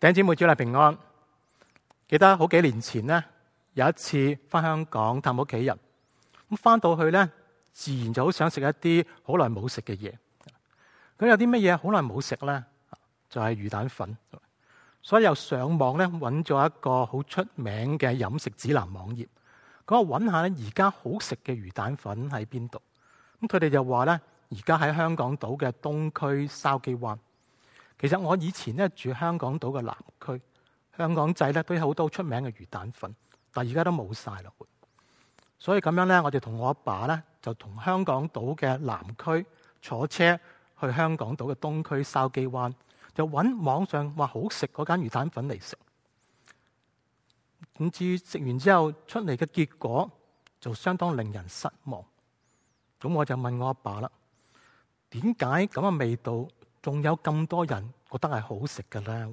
弟兄姊妹，主內平安。記得好幾年前呢，有一次翻香港探屋企人，咁翻到去呢，自然就好想食一啲好耐冇食嘅嘢。咁有啲乜嘢好耐冇食呢？就係魚蛋粉。所以又上網呢，揾咗一個好出名嘅飲食指南網頁，咁我揾下呢，而家好食嘅魚蛋粉喺邊度？咁佢哋就話呢，而家喺香港島嘅東區筲箕灣。其實我以前呢，住香港島嘅南區，香港仔呢都有好多出名嘅魚蛋粉，但係而家都冇晒啦。所以咁樣呢，我哋同我阿爸呢，就同香港島嘅南區坐車去香港島嘅東區筲箕灣，就揾網上話好食嗰間魚蛋粉嚟食。點知食完之後出嚟嘅結果就相當令人失望。咁我就問我阿爸啦，點解咁嘅味道仲有咁多人覺得係好食嘅咧？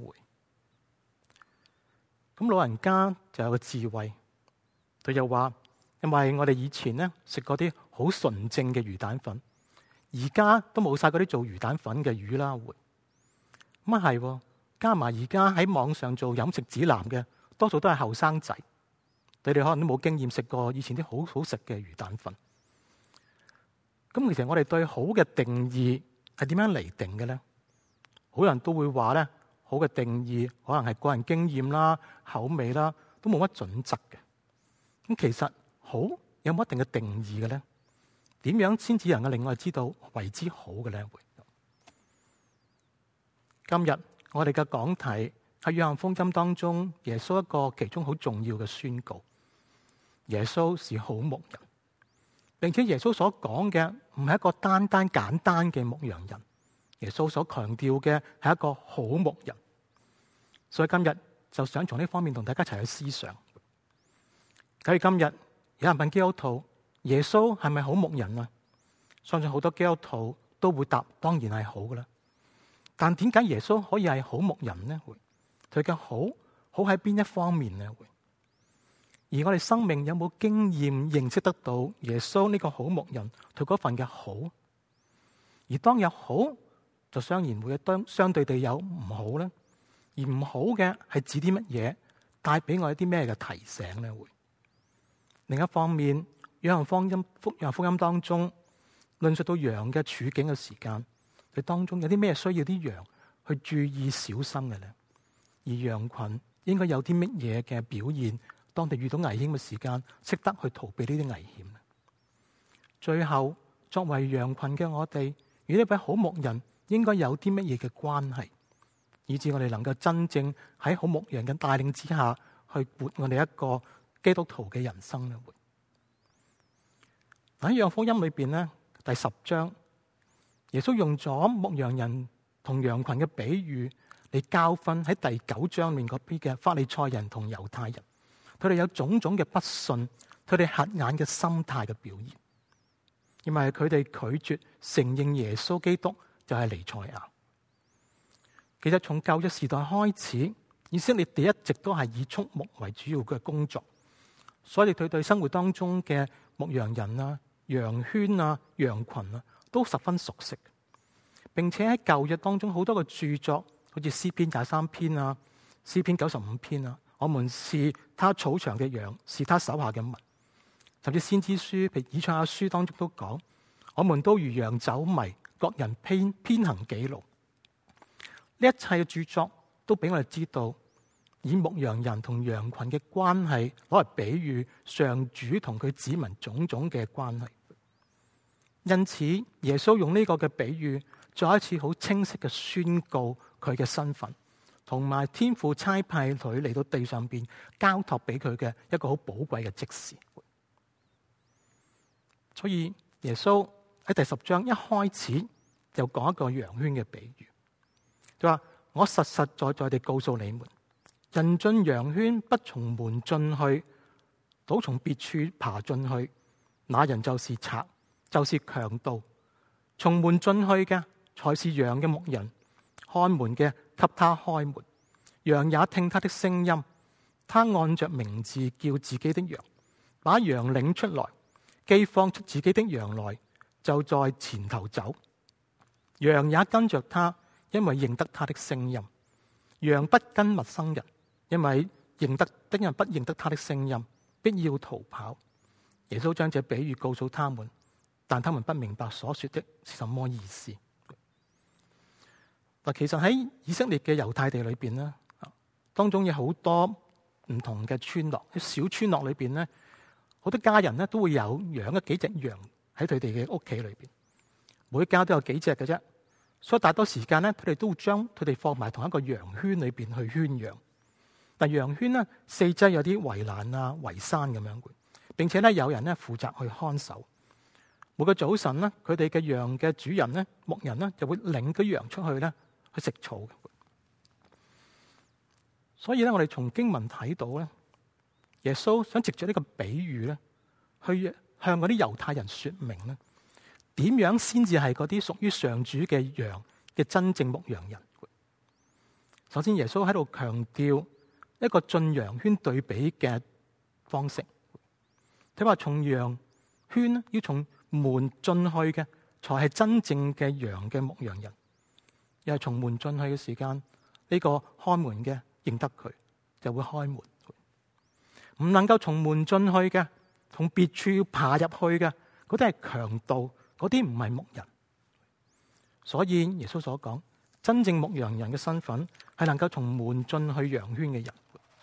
咁老人家就有個智慧，佢就話：因為我哋以前咧食嗰啲好純正嘅魚蛋粉，而家都冇晒嗰啲做魚蛋粉嘅魚啦。咁啊係，加埋而家喺網上做飲食指南嘅，多數都係後生仔，你哋可能都冇經驗食過以前啲好好食嘅魚蛋粉。咁其實我哋對好嘅定義係點樣嚟定嘅咧？好多人都會話咧，好嘅定義可能係個人經驗啦、口味啦，都冇乜準則嘅。咁其實好有冇一定嘅定義嘅咧？點樣先至能夠令我哋知道為之好嘅咧？今日我哋嘅講題喺約翰福音當中，耶穌一個其中好重要嘅宣告：耶穌是好牧人，並且耶穌所講嘅唔係一個單單簡單嘅牧羊人。耶穌所強調嘅係一個好牧人，所以今日就想從呢方面同大家一齊去思想。假如今日有人問基督徒，耶穌係咪好牧人啊？相信好多基督徒都會答，當然係好噶啦。但點解耶穌可以係好牧人呢？佢嘅好喺邊一方面呢？而我哋生命有冇經驗認識得到耶穌呢個好牧人佢嗰份嘅好？而當有好，就相然會相對地有唔好咧，而唔好嘅係指啲乜嘢，帶俾我一啲咩嘅提醒咧？另一方面，約翰福音當中論述到羊嘅處境嘅時間，佢當中有啲咩需要啲羊去注意小心嘅咧？而羊群應該有啲乜嘢嘅表現，當地遇到危險嘅時間，識得去逃避呢啲危險。最後，作為羊群嘅我哋，與呢位好牧人應該有啲乜嘢嘅關係，以致我哋能夠真正喺好牧羊嘅帶領之下去活我哋一個基督徒嘅人生咧。喺約翰福音裏邊咧，第10章，耶穌用咗牧羊人同羊群嘅比喻嚟教訓喺第9章面嗰邊嘅法利賽人同猶太人，佢哋有種種嘅不信，佢哋瞎眼嘅心態嘅表現，因為佢哋拒絕承認耶穌基督就係彌賽亞。其實從舊約時代開始，以色列地一直都係以畜牧為主要嘅工作，所以佢對生活當中嘅牧羊人啊、羊圈啊、羊群啊都十分熟悉，並且喺舊約當中好多個著作，好似詩篇23篇啊、詩篇95篇啊，我們是他草場嘅羊，是他手下嘅民，甚至先知書譬如以賽亞書當中都講，我們都如羊走迷，各人偏行己路。呢一切嘅著作都俾我哋知道，以牧羊人同羊群嘅關係攞嚟比喻上主同佢子民種種嘅關係。因此，耶穌用呢個嘅比喻，再一次好清晰嘅宣告佢嘅身份，同埋天父差派佢嚟到地上邊交託俾佢嘅一個好寶貴嘅職事。所以耶穌喺第10章一開始就講一個羊圈嘅比喻，就話：我實實在在地告訴你們，人進羊圈不從門進去，倒從別處爬進去，那人就是賊，就是強盜。從門進去嘅才是羊嘅牧人，看門嘅給他開門，羊也聽他的聲音，他按着名字叫自己的羊，把羊領出來，既放出自己的羊來，就在前頭走，羊也跟着他，因為認得他的聲音。 羊不跟陌生人，因為認得的人不認得他的聲音，必要逃跑。耶穌將這比喻告訴他們，但他們不明白所說的是什麼意思。嗱，其實喺以色列嘅猶太地裏邊咧，當中有好多唔同嘅村落，喺小村落裏邊咧，好多家人咧都會有養咗幾隻羊喺佢哋嘅屋企裏邊，每家都有幾隻嘅啫，所以大多時間咧，佢哋都會將佢哋放埋同一個羊圈裏邊去圈養。但羊圈咧四側有啲圍欄啊、圍山咁樣，並且咧有人咧負責去看守。每個早晨咧，佢哋嘅羊嘅主人咧、牧人咧就會領啲羊出去咧去食草。所以咧，我哋從經文睇到咧，耶穌想藉着呢個比喻咧，去向嗰啲猶太人說明咧，點樣先至係嗰啲屬於上主嘅羊嘅真正牧羊人。首先，耶穌喺度強調一個進羊圈對比嘅方式。佢話從羊圈咧要從門進去嘅，才係真正嘅羊嘅牧羊人。又係從門進去嘅時間，呢個開門嘅認得佢，就會開門。唔能夠從門進去嘅，從別處要爬入去嘅，嗰啲係強盜，嗰啲唔係牧人。所以耶穌所講，真正牧羊人嘅身份係能夠從門進去羊圈嘅人。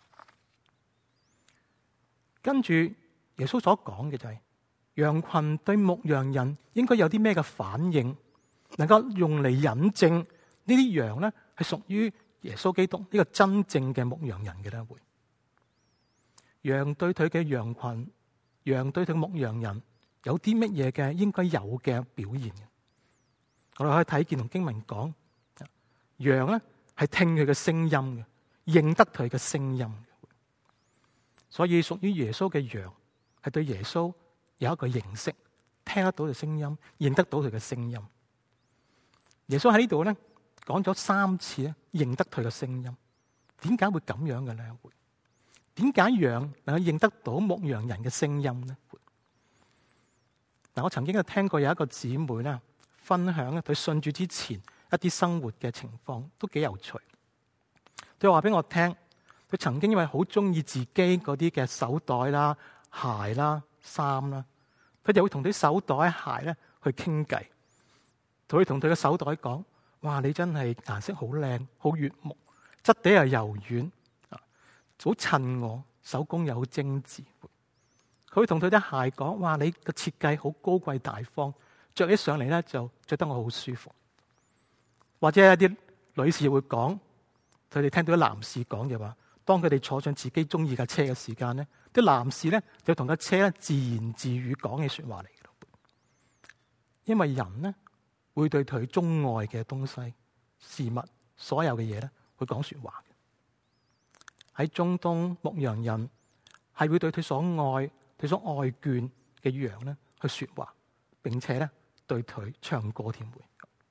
跟住耶穌所講嘅就係，羊群對牧羊人應該有啲咩嘅反應，能夠用嚟引證呢啲羊咧係屬於耶穌基督呢個真正嘅牧羊人嘅咧。會羊對佢嘅羊群，羊對佢牧羊人有啲乜嘢嘅應該有嘅表現嘅？我哋可以睇見同經文講，羊咧係聽佢嘅聲音嘅，認得佢嘅聲音。所以屬於耶穌嘅羊係對耶穌有一個認識，聽得到佢嘅聲音，認得到佢嘅聲音。耶穌喺呢度咧講咗3次咧，認得佢嘅聲音。點解會咁樣嘅咧？點解羊能夠認得到牧羊人嘅聲音呢？嗱，我曾經聽過有一個姊妹咧分享咧，佢信主之前一啲生活嘅情況都幾有趣。佢話俾我聽，佢曾經因為好中意自己嗰啲嘅手袋啦、鞋啦、衫啦，佢就會同啲手袋鞋咧去傾偈，佢會同佢嘅手袋講：哇，你真係顏色好靚，好悅目，質地又柔軟，好襯我，手工又好精緻。佢會同佢啲鞋講：哇，你個設計好高貴大方，着起上嚟咧就着得我好舒服。或者一啲女士會講，佢哋聽到啲男士講就話，當佢哋坐上自己中意架車嘅時間咧，啲男士咧就同架車咧自言自語講起說話嚟。因為人咧會對佢鍾愛嘅東西、事物、所有嘅嘢咧會講說話嘅。喺中東，牧羊人係會對佢所愛、佢所愛眷嘅羊咧去說話，並且咧對佢唱歌添會。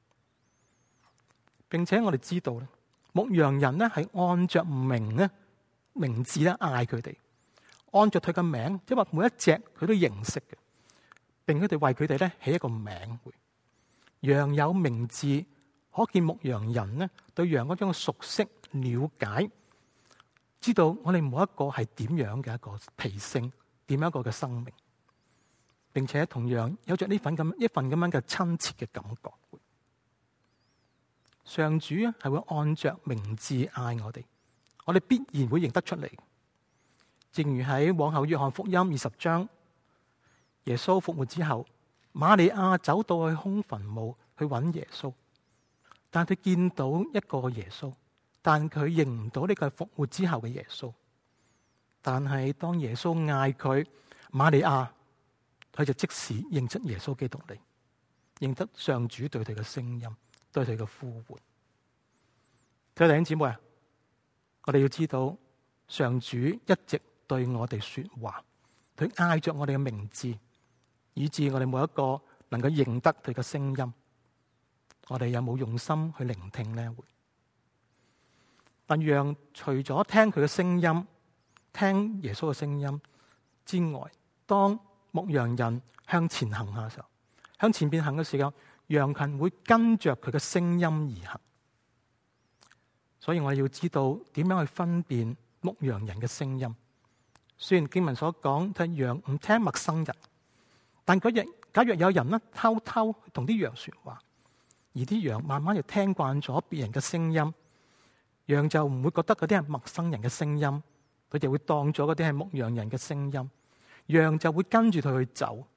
並且我哋知道咧，牧羊人咧係按着名字咧嗌佢哋，按着佢嘅名，因為每一隻佢都認識嘅，並佢哋為佢哋咧起一個名。羊有名字，可見牧羊人咧對羊嗰種熟悉、了解，知道我哋每一個係點樣嘅一個脾性，點樣一個嘅生命，並且同樣有着呢份咁嘅親切嘅感覺。上主係會按着名字嗌我哋，我哋必然會認得出嚟。正如喺往後約翰福音20章，耶穌復活之後，瑪利亞走到去空墳墓去揾耶穌，但佢見到一個耶穌，但佢認唔到呢個係復活之後嘅耶穌。但係當耶穌嗌佢瑪利亞，佢就即時認出耶穌基督嚟，認得上主對佢嘅聲音，對佢嘅呼喚。各位弟兄姊妹啊，我哋要知道上主一直對我哋說話，佢嗌着我哋嘅名字，以致我哋每一個能夠認得佢嘅聲音。我哋有冇用心去聆聽呢？但讓除咗聽佢嘅聲音，聽耶穌嘅聲音之外，當牧羊人向前行嘅時候，向前邊行嘅時候，羊群會跟着佢嘅聲音而行。 所以我哋要知道點樣去分辨牧羊人嘅聲音。雖然經文所講，睇羊唔聽陌生人，但假若有人偷偷同啲羊說話，而啲羊慢慢就聽慣咗別人嘅聲音，羊就唔會覺得嗰啲係陌生人嘅聲音，佢就會當咗嗰啲係牧羊人嘅聲音，羊就會跟住佢去走。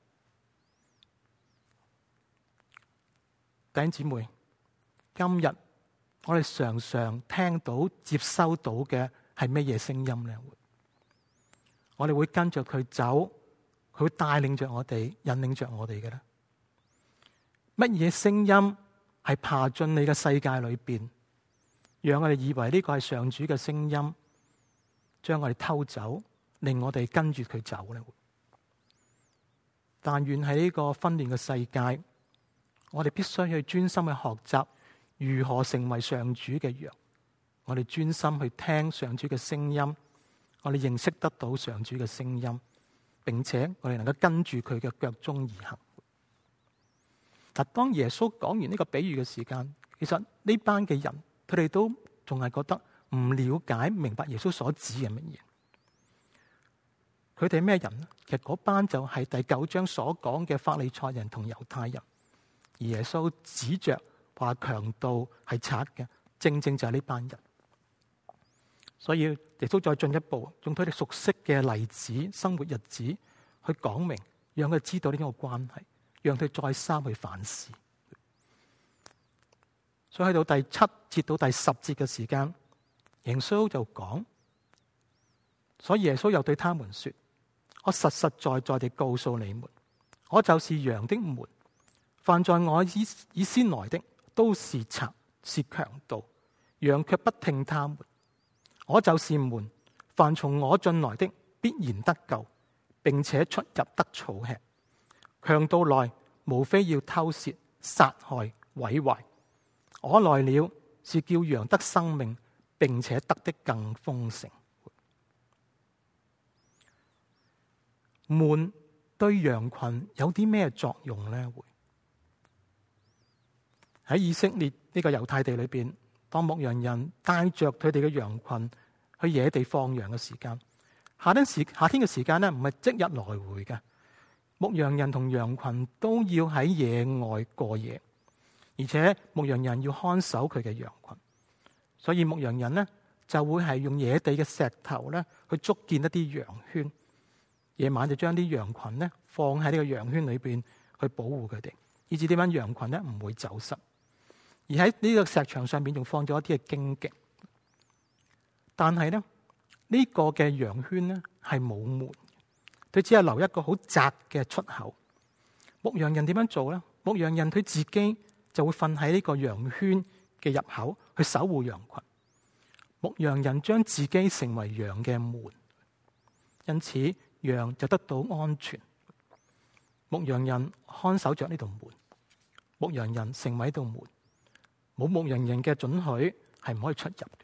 弟兄姊妹，今日我哋常常聽到、接收到嘅係乜嘢聲音呢？我哋會跟着佢走，佢會帶領着我哋、引領着我哋嘅咧。乜嘢聲音係爬進你嘅世界裏邊，讓我哋以為呢個係上主嘅聲音，將我哋偷走，令我哋跟住佢走咧？但願喺呢個紛亂嘅世界，我哋必須去專心去學習如何成為上主嘅羊。我哋專心去聽上主嘅聲音，我哋認識得到上主嘅聲音，並且我哋能夠跟住佢嘅腳蹤而行。嗱，當耶穌講完呢個比喻嘅時間，其實呢班嘅人，佢哋都仲係覺得唔了解、明白耶穌所指嘅乜嘢。佢哋係咩人呢？其實嗰班就係第9章所講嘅法利賽人同猶太人。而耶穌指着話強盜係賊嘅，正正就係呢班人。所以耶穌再進一步，用佢哋熟悉嘅例子、生活日子去講明，讓佢知道呢個關係，讓佢再三去反思。所以去到第7節到第10節嘅時間，耶穌就講，所以耶穌又對他們說：我實實在在地告訴你們，我就是羊的門。凡在我以先來的，都是賊，是強盜，羊卻不聽他們。我就是門，凡從我進來的，必然得救，並且出入得草吃。強盜來，無非要偷竊、殺害、毀壞。我來了，是叫羊得生命，並且得的更豐盛。門對羊群有啲咩作用呢？喺以色列呢個猶太地裏邊，當牧羊人帶着佢哋嘅羊群去野地放羊嘅時間，夏天嘅時間咧，唔係即日來回嘅，牧羊人同羊群都要喺野外過夜，而且牧羊人要看守佢嘅羊群，所以牧羊人呢就會係用野地嘅石頭咧去築建一啲羊圈，夜晚就將啲羊群呢放喺呢個羊圈裏邊去保護佢哋，以至呢班羊群呢唔會走失。而喺呢個石牆上面仲放咗一啲嘅荊棘，但係呢個嘅羊圈呢係冇門，佢只係留一個好窄嘅出口。牧羊人點樣做呢？牧羊人佢自己就會瞓喺呢個羊圈嘅入口去守護羊群。牧羊人將自己成為羊嘅門，因此羊就得到安全。牧羊人看守着呢道門，牧羊人成為呢道門。冇牧羊人嘅准許係唔可以出入嘅，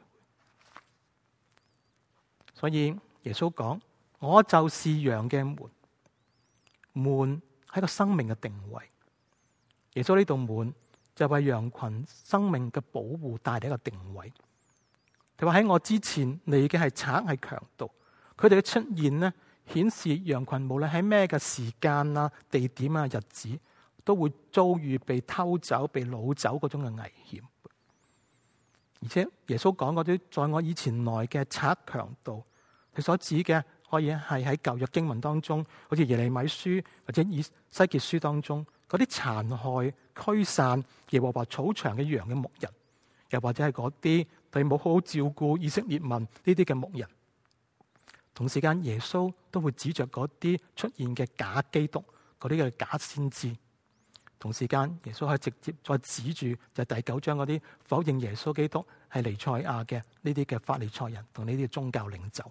所以耶穌講：我就是羊嘅門。門係個生命嘅定位，耶穌呢道門就為羊群生命嘅保護帶嚟一個定位。佢話喺我之前嚟嘅係賊係強盜，佢哋嘅出現呢，顯示羊群無論喺咩嘅時間啊、地點啊、日子，都會遭遇被偷走、被擄走嗰種嘅危險。而且耶穌講嗰啲在我以前來嘅賊強盜，佢所指嘅可以係喺舊約經文當中，好似耶利米書或者以西結書當中嗰啲殘害、驅散耶和華草場嘅羊嘅牧人，又或者係嗰啲對冇好好照顧以色列民呢啲嘅牧人。同時間耶穌都會指着嗰啲出現嘅假基督、嗰啲嘅假先知。同時間耶穌係直接再指住就係第9章嗰啲否認耶穌基督係彌賽亞嘅呢啲嘅法利賽人同呢啲宗教領袖。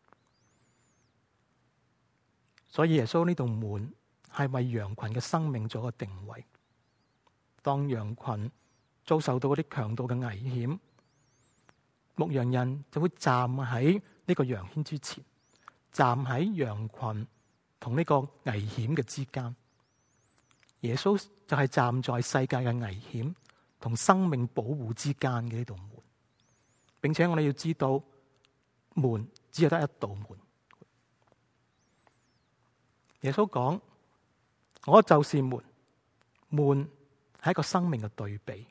所以耶穌呢道門係為羊群嘅生命做個定位。當羊群遭受到嗰啲強盜嘅危險，牧羊人就會站喺呢個羊圈之前，站喺羊群同呢個危險嘅之間。耶穌就係站在世界嘅危險同生命保護之間嘅呢道門， 並且我哋要知道門只有得一道門。耶穌講：我就是門。門係一個生命嘅對比，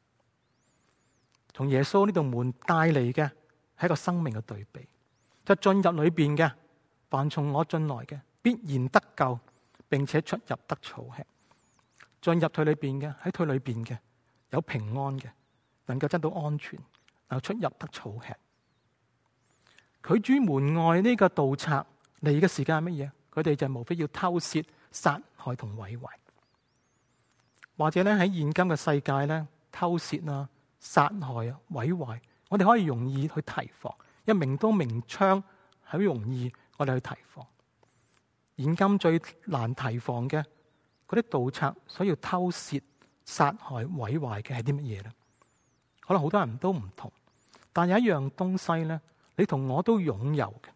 從耶穌呢道門帶嚟嘅係一個生命嘅對比。就進入裏邊嘅，凡從我進來嘅，必然得救，並且出入得草吃。進入佢裏邊嘅，喺佢裏邊嘅有平安嘅，能夠得到安全，能夠出入得草吃。拒諸門外呢個盜賊嚟嘅時間係乜嘢？佢哋就無非要偷竊、殺害同毀壞。或者咧喺現今嘅世界咧，偷竊啊、殺害啊、毀壞，我哋可以容易去提防，因為明刀明槍係好容易我哋去提防。現今最難提防嘅嗰啲盜賊所要偷竊、殺害、毀壞嘅係啲乜嘢咧？可能好多人都唔同，但有一樣東西咧，你同我都擁有嘅。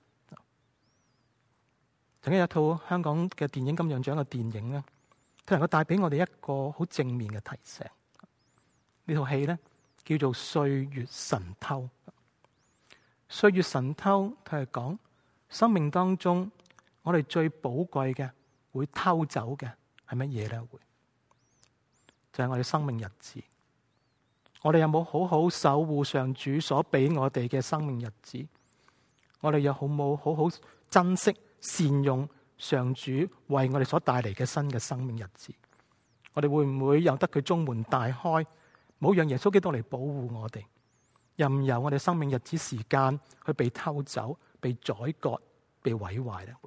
曾經有一套香港嘅電影金像獎嘅電影咧，佢能夠帶俾我哋一個好正面嘅提醒。呢套戲咧叫做《歲月神偷》。歲月神偷，佢係講生命當中我哋最寶貴嘅會偷走嘅係乜嘢咧？會就係我哋生命日子。我哋有冇好好守護上主所俾我哋嘅生命日子？我哋有冇好好珍惜善用上主為我哋所帶嚟嘅新嘅生命日子？我哋會唔會由得佢中門大開，冇讓耶穌基督嚟保護我哋，任由我哋生命日子時間去被偷走、被宰割、被毀壞咧？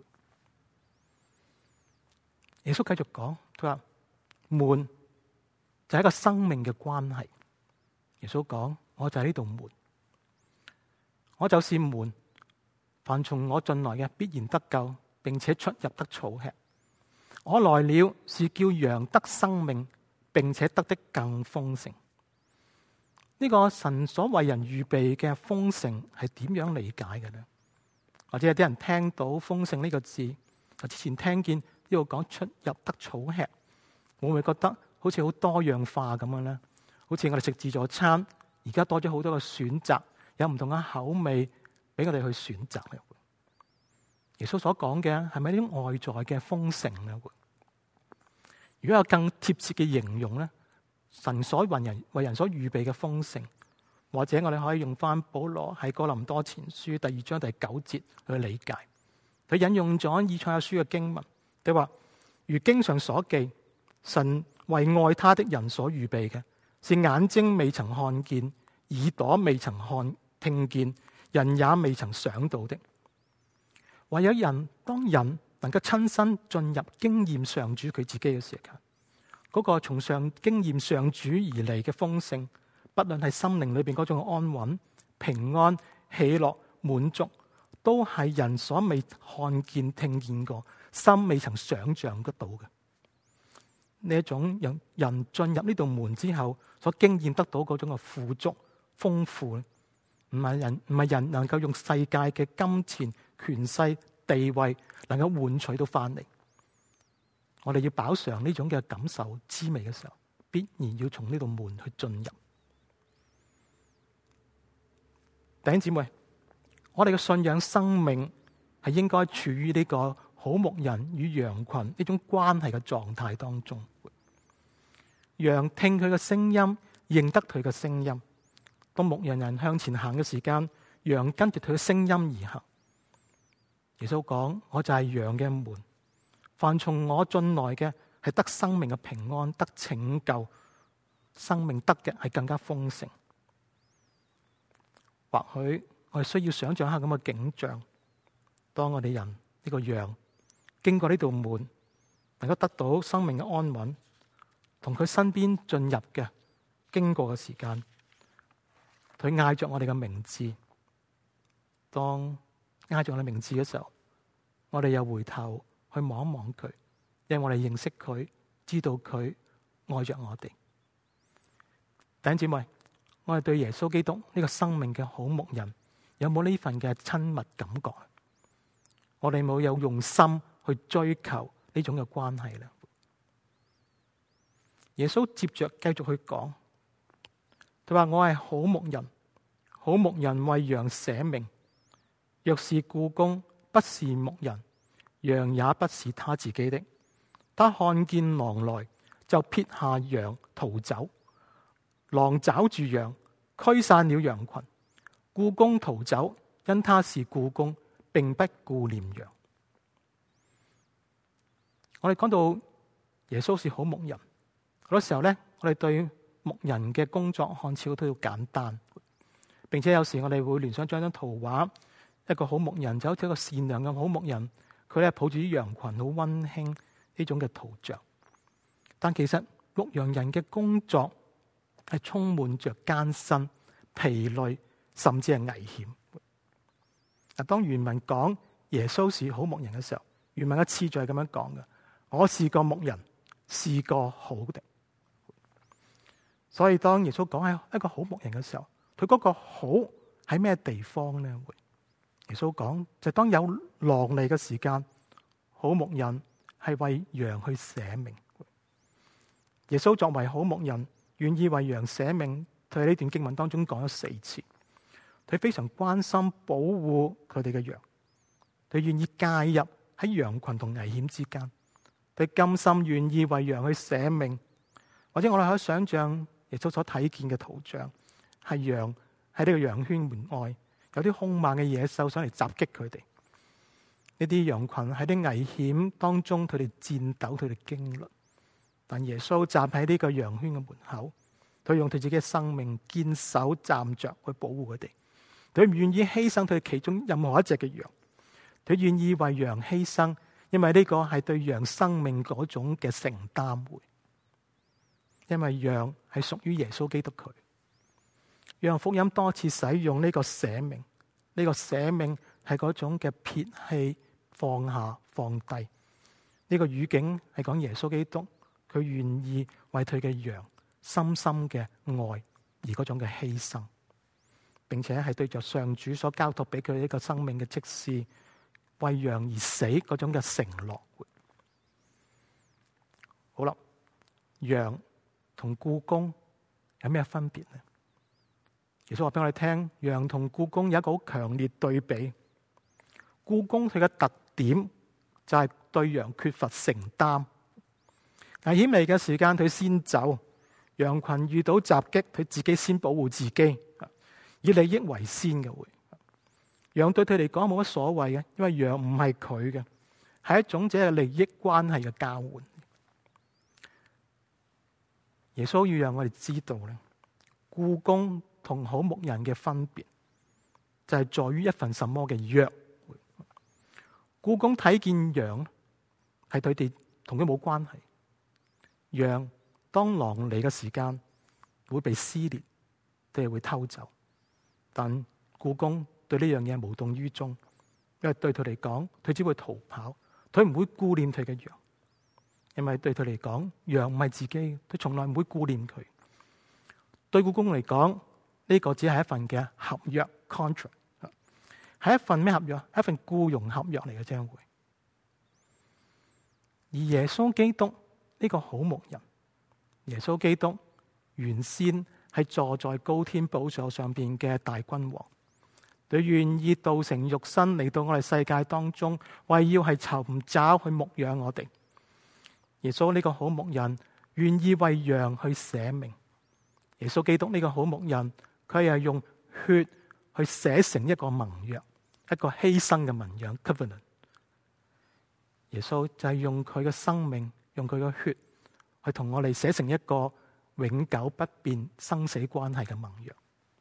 耶穌繼續講，佢話門就係一個生命嘅關係。耶穌講：我就喺呢度門，我就是門，凡從我進來嘅必然得救，並且出入得草吃。我來了是叫羊得生命，並且得的更豐盛。呢個神所為人預備嘅豐盛係點樣理解嘅呢？或者有啲人聽到豐盛呢個字，我之前聽見呢度講出入得草吃，會唔會覺得好似好多樣化咁樣呢？好似我哋食自助餐，而家多咗好多嘅選擇，有唔同嘅口味俾我哋去選擇。耶穌所講嘅係咪啲外在嘅豐盛咧？如果有更貼切嘅形容咧，神所為人所預備嘅豐盛，或者我哋可以用翻保羅喺哥林多前書第2章第9節去理解。佢引用咗以賽亞書嘅經文，佢話：如經上所記，神為愛他的人所預備嘅，是眼睛未曾看見，耳朵未曾聽見，人也未曾想到的。唯有當人能夠親身進入經驗上主佢自己嘅時間，嗰個從上經驗上主而嚟嘅豐盛，不論係心靈裏邊嗰種安穩、平安、喜樂、滿足，都係人所未看見、聽見過、心未曾想象得到嘅。呢一種讓人進入呢道門之後所經驗得到嗰種嘅富足、豐富，唔係人能夠用世界嘅金錢、權勢、地位能夠換取到翻嚟。我哋要飽嘗呢種嘅感受滋味嘅時候，必然要從呢道門去進入。弟兄姊妹，我哋嘅信仰生命係應該處於呢個好牧人與羊群呢種關係嘅狀態當中。羊聽佢嘅聲音，認得佢嘅聲音。當牧羊人向前行嘅時間，羊跟住佢嘅聲音而行。耶穌講：我就係羊嘅門，凡從我進來嘅係得生命嘅平安，得拯救，生命得嘅係更加豐盛。或許我哋需要想象下咁嘅景象：當我哋人呢個羊經過呢道門，能夠得到生命嘅安穩，同佢身邊進入嘅經過嘅時間，佢嗌着我哋嘅名字。當嗌着我哋名字嘅時候，我哋又回頭去望一望佢，因為我哋認識佢，知道佢愛着我哋。弟兄姊妹，我哋對耶穌基督呢個生命嘅好牧人，有冇呢份嘅親密感覺？我哋冇有用心去追求呢種嘅關係咧？耶穌接着繼續去講，佢話：我係好牧人，好好牧人為羊捨命。若是僱工不是牧人，羊也不是他自己的。他看見狼來，就撇下羊逃走。狼抓住羊，驅散了羊群。僱工逃走，因他是僱工，並不顧念羊。我哋講到耶穌是好牧人，好多時候呢，我哋對牧人嘅工作看似都要簡單，並且有時我哋會聯想將一張圖畫，一個好牧人就好似一個善良嘅好牧人，佢咧抱住啲羊群好溫馨呢種嘅圖像。但其實牧羊人嘅工作係充滿着艱辛、疲累，甚至係危險。嗱，當原文講耶穌是好牧人嘅時候，原文嘅次序係咁樣講嘅：我是個牧人，是個好的。所以當耶穌講係一個好牧人嘅時候，佢嗰個好喺咩地方呢？耶穌講就係當有狼嚟嘅時間，好牧人係為羊去捨命。耶穌作為好牧人，願意為羊捨命。佢喺呢段經文當中講咗4次，佢非常關心保護佢哋嘅羊，佢願意介入喺羊群同危險之間，佢甘心願意為羊去捨命。或者我哋可以想象耶穌所睇見嘅圖像，係羊喺呢個羊圈門外，有啲兇猛嘅野獸上嚟襲擊佢哋。呢啲羊群喺啲危險當中，佢哋戰鬥，佢哋經歷。但耶穌站喺呢個羊圈嘅門口，佢用佢自己嘅生命堅守站着去保護佢哋。佢唔願意犧牲佢其中任何一隻嘅羊，佢願意為羊犧牲，因為呢個係對羊生命嗰種嘅承擔。因為羊係屬於耶穌基督佢。約翰福音多次使用呢個捨命，呢個捨命係嗰種嘅撇棄、放下、放低。呢個語境係講耶穌基督，佢願意為佢嘅羊深深嘅愛而嗰種嘅犧牲，並且係對着上主所交託俾佢呢個生命嘅職事，為羊而死嗰種嘅承諾。好啦，羊同僱工有咩分別呢？耶穌話俾我哋聽，羊同僱工有一個好強烈對比。僱工佢嘅特點就係對羊缺乏承擔，危險嚟嘅時間佢先走，羊群遇到襲擊佢自己先保護自己，以利益為先嘅會。羊對佢嚟講冇乜所謂嘅，因為羊唔係佢嘅，係一種即係利益關係嘅交換。耶穌要讓我哋知道咧，僱工同好牧人嘅分別就係在於一份什麼嘅約。僱工睇見羊係佢哋同佢冇關係，羊當狼嚟嘅時間會被撕裂，佢哋會偷走，但僱工對呢樣嘢無動於衷，因為對佢嚟講，佢只會逃跑，佢唔會顧念佢嘅羊。因為對佢嚟講，羊唔係自己，佢從來唔會顧念佢。對僱工嚟講，呢個只係一份嘅合約 contract， 係一份咩合約？係一份僱傭合約嚟嘅將會。而耶穌基督呢個好牧人，耶穌基督原先係坐在高天寶座上邊嘅大君王，佢願意道成肉身嚟到我哋世界當中，為要係尋找去牧養我哋。耶穌呢個好牧人願意為羊去捨命。耶穌基督呢個好牧人，佢係用血去寫成一個盟約，一個犧牲嘅盟約 covenant。耶穌就係用佢嘅生命，用佢嘅血去同我哋寫成一個永久不變生死關係嘅盟約。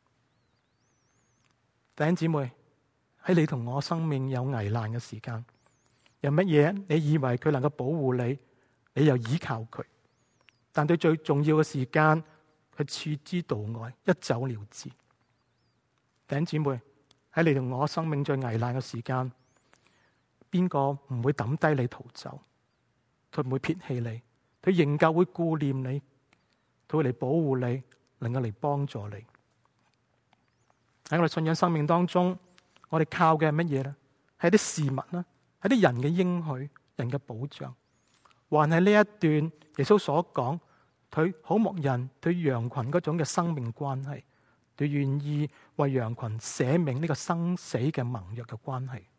弟兄姊妹，喺你同我生命有危難嘅時間，有乜嘢你以為佢能夠保護你，你又依靠佢，但對最重要嘅時間，佢置之度外，一走了之。弟兄姊妹，喺你同我生命最危難嘅時間，邊個唔會抌低你逃走？佢唔會撇棄你，佢仍舊會顧念你，佢會嚟保護你，能夠嚟幫助你。喺我哋信仰生命當中，我哋靠嘅係乜嘢咧？係啲事物啦，係啲人嘅應許、人嘅保障。還係呢一段耶穌所講，佢好牧人對羊群嗰種嘅生命關係， 對願意為羊群捨命呢個生死嘅盟約嘅關係。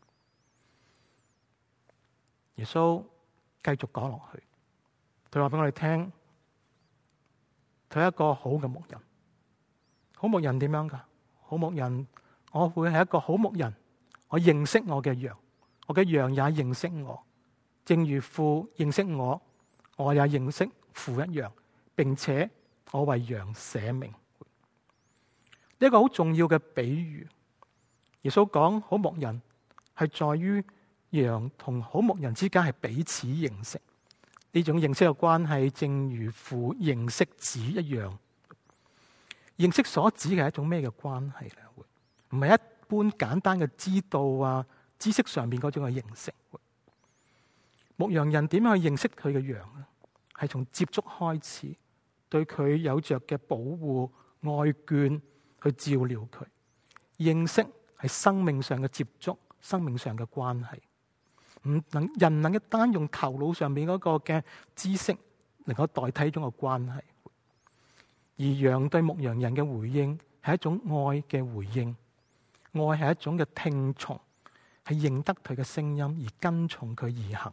耶穌繼續講落去，佢話俾我哋聽，佢係一個好嘅牧人。好牧人點樣噶？好牧人，我會係一個好牧人，我認識我嘅羊，我嘅羊也認識我，正如父認識我，我也認識父一樣，並且我為羊捨命。呢一個好重要嘅比喻。耶穌講好牧人係在於羊同好牧人之間係彼此認識，呢種認識嘅關係，正如父認識子一樣。認識所指嘅係一種咩嘅關係咧？唔係一般簡單嘅知道啊、知識上面嗰種嘅認識。牧羊人點樣去認識佢嘅羊咧？係從接觸開始，對佢有着嘅保護、愛眷去照料佢。認識係生命上嘅接觸，生命上嘅關係。人能夠單用頭腦上面嗰個嘅知識，能夠代替呢種嘅關係。而羊對牧羊人嘅回應係一種愛嘅回應，愛係一種嘅聽從，係認得佢嘅聲音而跟從佢而行。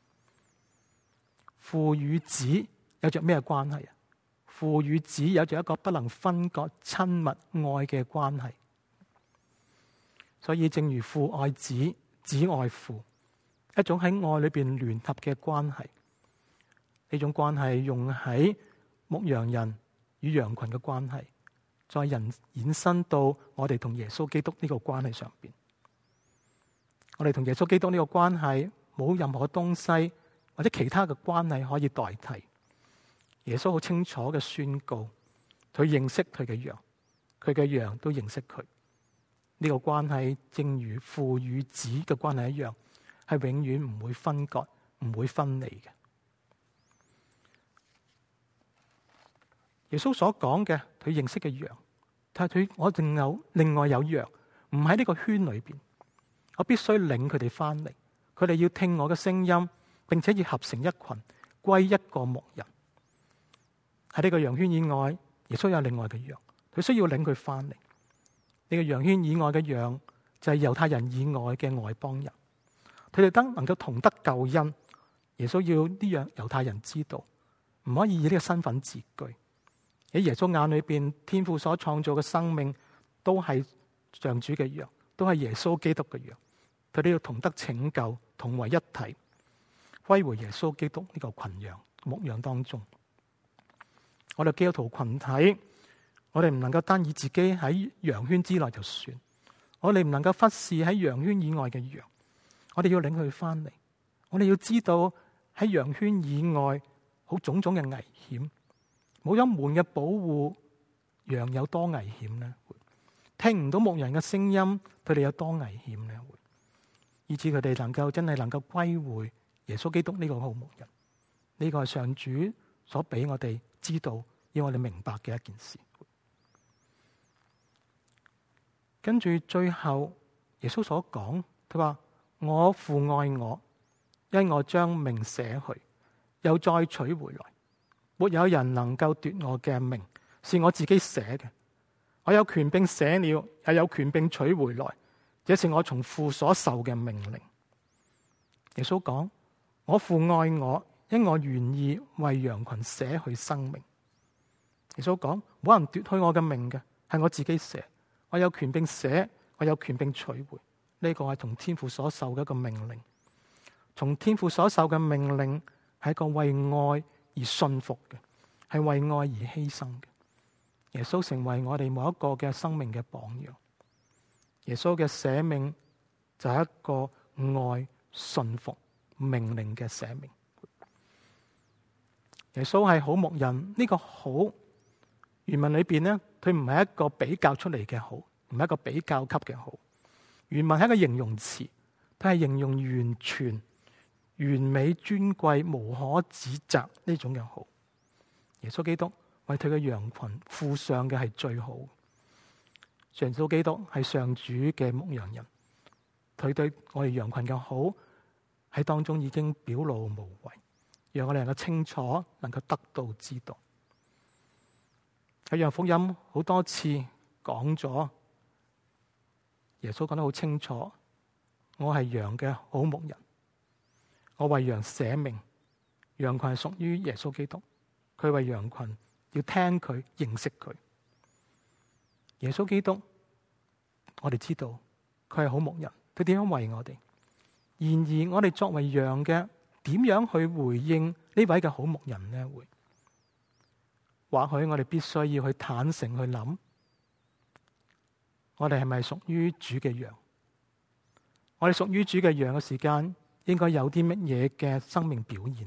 父與子有着咩關係啊？父與子有着一個不能分割、親密愛嘅關係。所以正如父愛子，子愛父，一種喺愛裏邊聯合嘅關係。呢種關係用喺牧羊人與羊群嘅關係，再延伸到我哋同耶穌基督呢個關係上邊。我哋同耶穌基督呢個關係冇任何東西或者其他嘅關係可以代替。耶穌好清楚嘅宣告，佢認識佢嘅羊，佢嘅羊都認識佢。呢個關係正如父與子嘅關係一樣，係永遠唔會分割、唔會分離嘅。耶穌所講嘅佢認識嘅羊，但係我仲有另外有羊，唔喺呢個圈裏邊，我必須領佢哋翻嚟，佢哋要聽我嘅聲音，並且要合成一群，歸一個牧人。喺呢個羊圈以外，耶穌有另外嘅羊，佢需要領佢翻嚟。呢個羊圈以外嘅羊就係猶太人以外嘅外邦人，佢哋能夠同得救恩。耶穌要呢樣猶太人知道，唔可以以呢個身份自居。喺耶穌眼裏邊，天父所創造嘅生命都係上主嘅羊，都係耶穌基督嘅羊。佢哋要同得拯救，同為一體，歸回耶穌基督呢個群羊牧羊當中。我哋基督徒群體，我哋唔能夠單以自己喺羊圈之內就算，我哋唔能夠忽視喺羊圈以外嘅羊。我哋要領佢翻嚟，我哋要知道喺羊圈以外好種種嘅危險。冇咗門嘅保護，羊有多危險呢？聽唔到牧人嘅聲音，佢哋有多危險呢？以致佢哋能夠真係能夠歸回耶穌基督呢個好牧人。呢個係上主所俾我哋知道，要我哋明白嘅一件事。跟住最後，耶穌所講，佢話我父愛我，因我將命捨去，又再取回來。沒有人能夠奪我嘅命，是我自己捨嘅。我有權柄捨了，也有權柄取回來，這是我從父所受嘅命令。耶穌講：我父愛我，因我願意為羊群捨去生命。耶穌講：冇人奪去我嘅命嘅，係我自己捨。我有權柄捨，我有權柄取回。呢個係從天父所受嘅一個命令。從天父所受嘅命令係一個為愛而信服嘅，係為愛而犧牲嘅。耶穌成為我哋每一個嘅生命嘅榜樣。耶穌嘅捨命就係一個愛、信服、命令嘅捨命。耶穌係好牧人，呢個好原文裏邊呢，佢唔係一個比較出嚟嘅好，唔係一個比較級嘅好。原文係一個形容詞，佢係形容完全、完美、尊貴、無可指責呢種嘅好。耶穌基督為佢嘅羊群付上嘅係最好。耶穌基督係上主嘅牧羊人，佢對我哋羊群嘅好喺當中已經表露無遺，讓我哋能夠清楚，能夠得到知道。喺約翰福音好多次講咗，耶穌講得好清楚，我係羊嘅好牧人，我為羊捨命，羊群係屬於耶穌基督，佢為羊群要聽佢，認識佢。耶穌基督，我哋知道佢係好牧人，佢點樣為我哋？然而我哋作為羊嘅，點樣去回應呢位嘅好牧人呢？或許我哋必須要去坦誠去諗，我哋係咪屬於主嘅羊？我哋屬於主嘅羊嘅時間，應該有啲乜嘢嘅生命表現？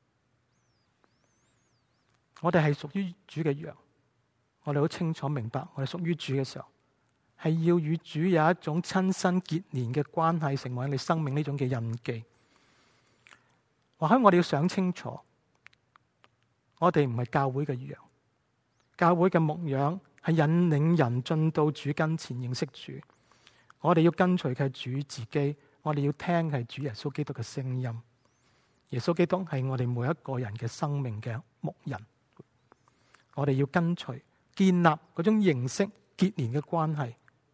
我哋係屬於主嘅羊，我哋好清楚明白，我哋屬於主嘅時候，係要與主有一種親身結連嘅關係，成為你生命呢種嘅印記。或許我哋要想清楚，我哋唔係教會嘅羊，教會嘅牧養係引領人進到主跟前認識主。我哋要跟隨嘅係主自己，我哋要聽係主耶穌基督嘅聲音。耶穌基督係我哋每一個人嘅生命嘅牧人，我哋要跟隨，建立嗰種認識結連嘅關係。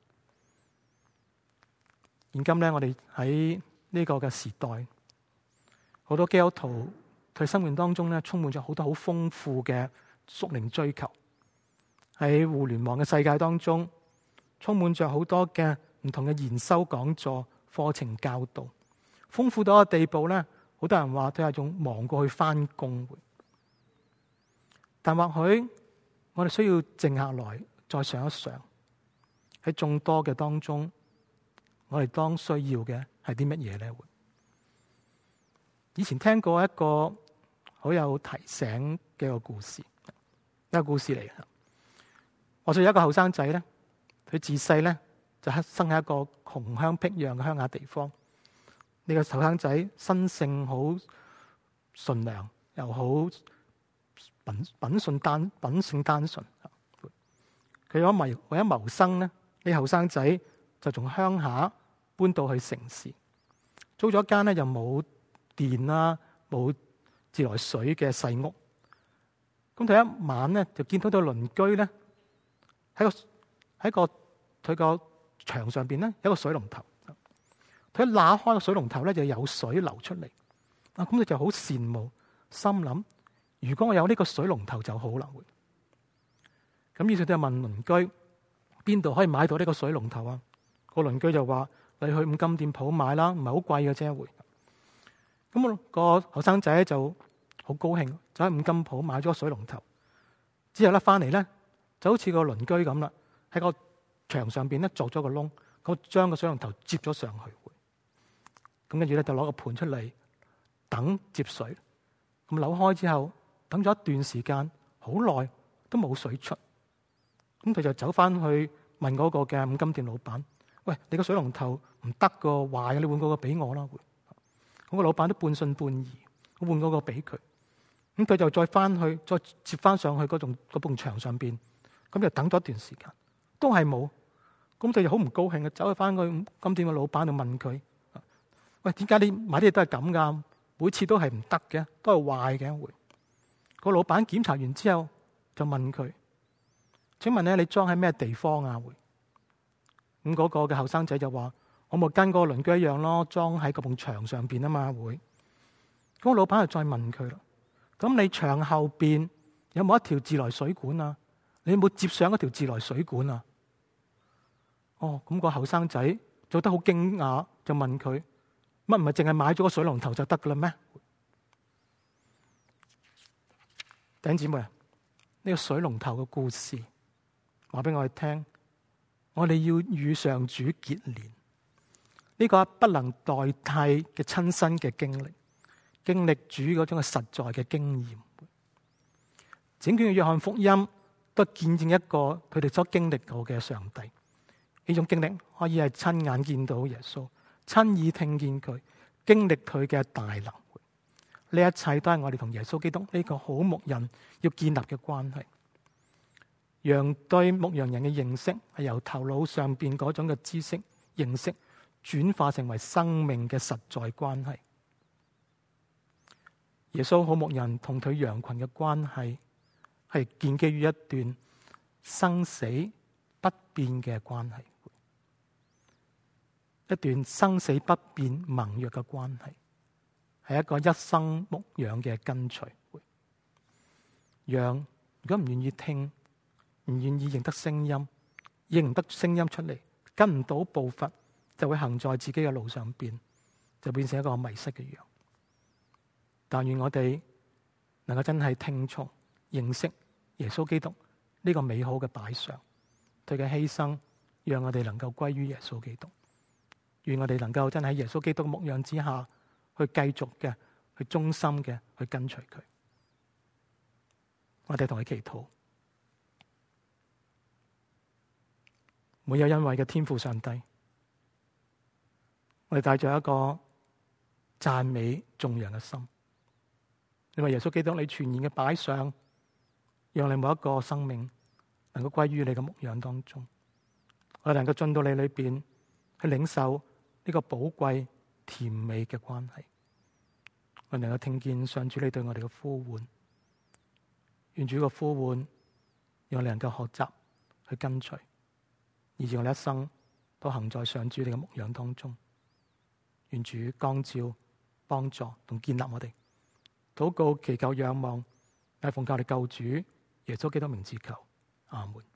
現今咧，我哋喺呢個嘅時代，好多基督徒佢生命當中咧，充滿咗好多好豐富嘅屬靈追求。喺互聯網嘅世界當中，充滿咗好多嘅唔同嘅研修講座、課程教導，豐富到一個地步咧，好多人話都係一種忙過去返工。但或許我哋需要靜下來，再想一想，喺眾多嘅當中，我哋當需要嘅係啲乜嘢咧？以前聽過一個好有提醒嘅一個故事，一個故事嚟嘅。話說有一個後生仔咧，佢自細咧就生喺一個窮鄉僻壤嘅鄉下地方。呢個後生仔生性好純良，又好品性單純。佢為咗謀生咧，呢後生仔就從鄉下搬到去城市，租咗間咧又冇電啦、冇自來水嘅細屋。咁第一晚咧就見到對鄰居咧喺個佢個牆上邊咧有一個水龍頭。佢一打開個水龍頭咧就有水流出嚟。咁佢就好羨慕，心諗如果我有呢個水龍頭就好啦。咁於是佢就問鄰居邊度可以買到呢個水龍頭啊？個鄰居就話：你去五金店鋪買啦，唔係好貴嘅啫。咁個後生仔就好高興，就喺五金鋪買咗個水龍頭。之後咧翻嚟咧，就好似個鄰居咁啦，喺個牆上邊咧鑿咗個窿，咁將個水龍頭接咗上去。咁跟住咧就攞個盤出嚟等接水。咁扭開之後，等咗一段時間，好耐都冇水出。咁佢就走翻去問嗰個嘅五金店老闆：喂，你個水龍頭唔得個，壞嘅，你換嗰個俾我啦。咁個老闆都半信半疑，我換嗰個俾佢。咁佢就再翻去，再接翻上去嗰埲牆上邊。咁就等咗一段時間，都係冇。咁佢就好唔高興嘅，走去翻去五金店嘅老闆度問佢：喂，點解你買啲嘢都係咁噶？每次都係唔得嘅，都係壞嘅。個老闆檢查完之後就問佢：請問咧，你裝喺咩地方啊？咁嗰個嘅後生仔就話：我咪跟嗰個鄰居一樣咯，裝喺嗰埲牆上邊啊嘛。咁個老闆就再問佢啦：咁你牆後邊有冇一條自來水管啊？你有冇接上一條自來水管啊？哦，咁個後生仔做得好驚訝，就問佢：乜唔係淨係買咗個水龍頭就得噶啦咩？弟兄姊妹啊，呢個水龍頭嘅故事話俾我哋聽，我哋要與上主結連，呢個不能代替嘅親身嘅經歷，經歷主嗰種嘅實在嘅經驗。整卷嘅約翰福音都見證一個佢哋所經歷過嘅上帝。呢種經歷可以係親眼見到耶穌，親耳聽見佢，經歷佢嘅大能。呢一切都係我哋同耶穌基督呢個好牧人要建立嘅關係。羊對牧羊人嘅認識係由頭腦上邊嗰種嘅知識認識轉化成為生命嘅實在關係。耶穌好牧人同佢羊群嘅關係係建基於一段生死不變嘅關係，一段生死不變盟約嘅關係，係一個一生牧養嘅跟隨。羊如果唔願意聽，唔願意認得聲音，認唔得聲音出嚟，跟唔到步伐，就會行在自己嘅路上邊，就變成一個迷失嘅羊。但願我哋能夠真係聽從、認識耶穌基督呢個美好嘅擺上，佢嘅犧牲，讓我哋能夠歸於耶穌基督。願我哋能夠真係喺耶穌基督嘅牧養之下，去繼續嘅、去忠心嘅去跟隨佢。我哋同佢祈禱，沒有恩惠嘅天父上帝，我哋帶着一個讚美頌揚嘅心，因為耶穌基督你全然嘅擺上，讓你每一個生命能夠歸於你嘅牧養當中，我哋能夠進到你裏邊去領受呢個寶貴甜美嘅關係，我哋能夠聽見上主你對我哋嘅呼喚。願主嘅呼喚，讓我哋能夠學習去跟隨，以致我哋一生都行在上主你嘅牧養當中。願主光照、幫助同建立我哋，禱告祈求仰望，乃奉靠我哋救主耶穌基督名字求，阿門。